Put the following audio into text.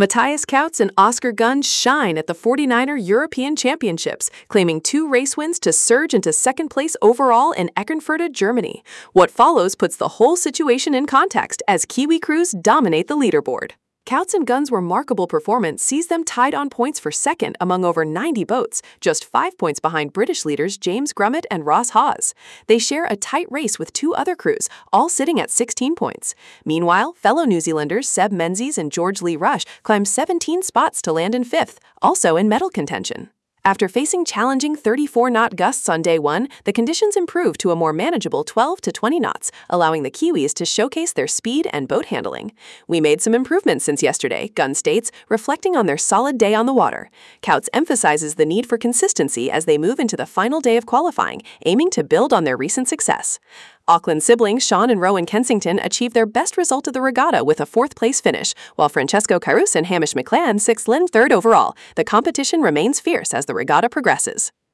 Matthias Kautz and Oscar Gunn shine at the 49er European Championships, claiming 2 race wins to surge into second place overall in Eckernförde, Germany. What follows puts the whole situation in context as Kiwi crews dominate the leaderboard. Kautz and Gunn's remarkable performance sees them tied on points for second among over 90 boats, just 5 points behind British leaders James Grummet and Ross Hawes. They share a tight race with 2 other crews, all sitting at 16 points. Meanwhile, fellow New Zealanders Seb Menzies and George Lee Rush climbed 17 spots to land in 5th, also in medal contention. After facing challenging 34-knot gusts on day 1, the conditions improved to a more manageable 12 to 20 knots, allowing the Kiwis to showcase their speed and boat handling. "We made some improvements since yesterday," Gunn states, reflecting on their solid day on the water. Kautz emphasizes the need for consistency as they move into the final day of qualifying, aiming to build on their recent success. Auckland siblings Sean and Rowan Kensington achieved their best result of the regatta with a 4th-place finish, while Francesco Carus and Hamish McLean 6th and 3rd overall. The competition remains fierce as the regatta progresses.